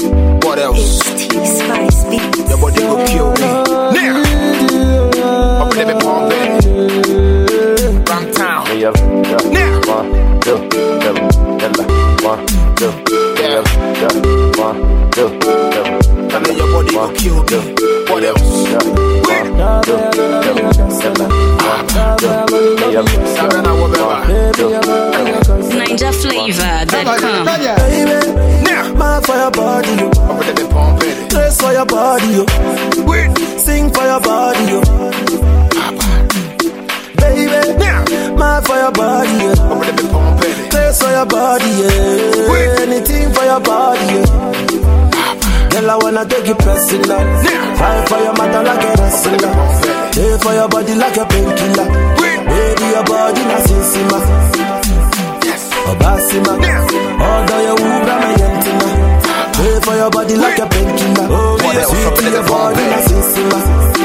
What else? T-Spice Beats. Your body go kill me. Now, up with every pump in. Downtown. Now. 1, 2, 1, 2, 1, 2, I know your body go kill me. What else? NinjaFlavor.com. Baby, mad for your body, yo. Dress for your body, yo. Sing for your body, yo. Baby, mad for your body, yo. Dress for your body, yeah. Anything for your body, yeah. Girl, I wanna take you personal. Fight for your mother like a wrestler. Pay for your body like a painkiller. Baby, your body na sisima. Obasima. Although you ubra my yentima. Pay for your body like a painkiller. Sweet to your body na sisima.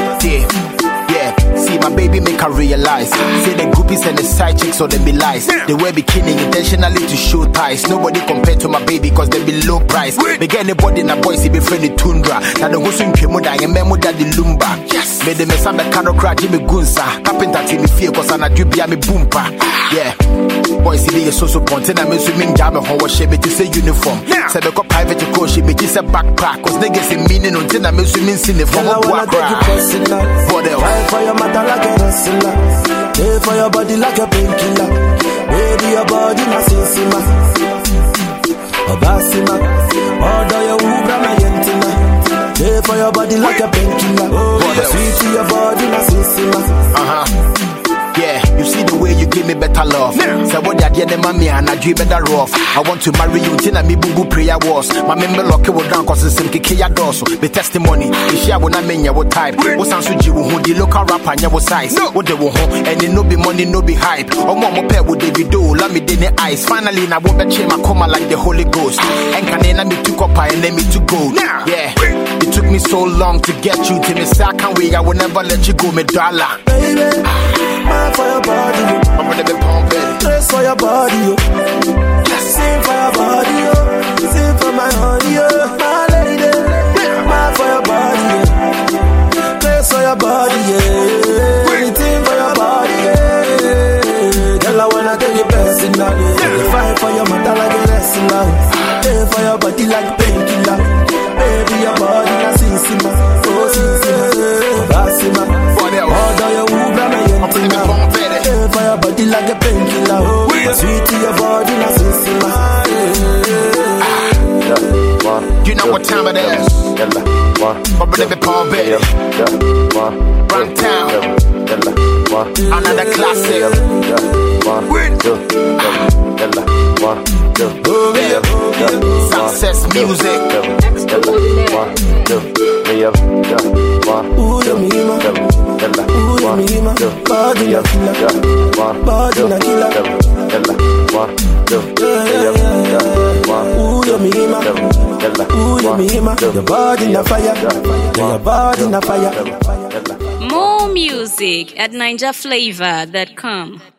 Yeah, see my baby make her realize. Say the groupies and the side chicks or they be lies. They wear bikini intentionally to show ties. Nobody compared to my baby cause they be low price. They get anybody in a boy see be friendly tundra. Now the goes in Kemuda and memo daddy lumba. Yes, made the mess on the cano crack Jimmy Gunsa. Carpenter team me fear cause I'm a dubia me boompa. Yeah, boys see be a so pontin. I'm swimming jam and how shape it to say uniform. Say the private coach she be just a backpack. Cause niggas in meaning until I'm swimming sin from a black. What else? Fight for your mother like a wrestler. Pay for your body like a painkiller. Baby, your body na sisima. Obasima. Although you ubra my yentima. Pay for your body like a painkiller. Sweet to your body na sisima. Yeah, you see the way you give me better love. Say what you did, mommy, and I dream better off. I want to marry you, Tina, me boo prayer was. My member lock it down, cause it's some Kia dorsal. The testimony, the share when I mean your type. What's answer you who the local rapper and your size? What they will home, and it no be money, no be hype. Or more pair with David do, let me in the eyes. Finally, I won't bet my coma like the Holy Ghost. And can I me to copper and let me to go? Yeah, it took me so long to get you to me, so I can't wait, I will never let you go, me dollar. Baby, mad for your body, yo. I'm gonna be pumping. Dress for your body, yo. Sing for your body, yo. Sing for my honey, yo. My lady, mad for your body, yo. Dress for your body, yeah. Anything for your body, yeah. Girl, I wanna take you personal, yeah. Fight for your mother like a wrestler. Pay for your body like painkiller. Baby, your body na sisima. Oh, sisima. Basima. Although you ubra my yentima. Pay for your body like a painkiller. Sweet to your body na sisima. You know what time it is. But let me pump it. Run town. Another classic. Success music. Ooh, you mima. Ooh, you mima. Body na killer. Body na killer. Ooh, you mima. Ooh, you mima. Your body na fire. Your body na fire. More music at NinjaFlavor.com.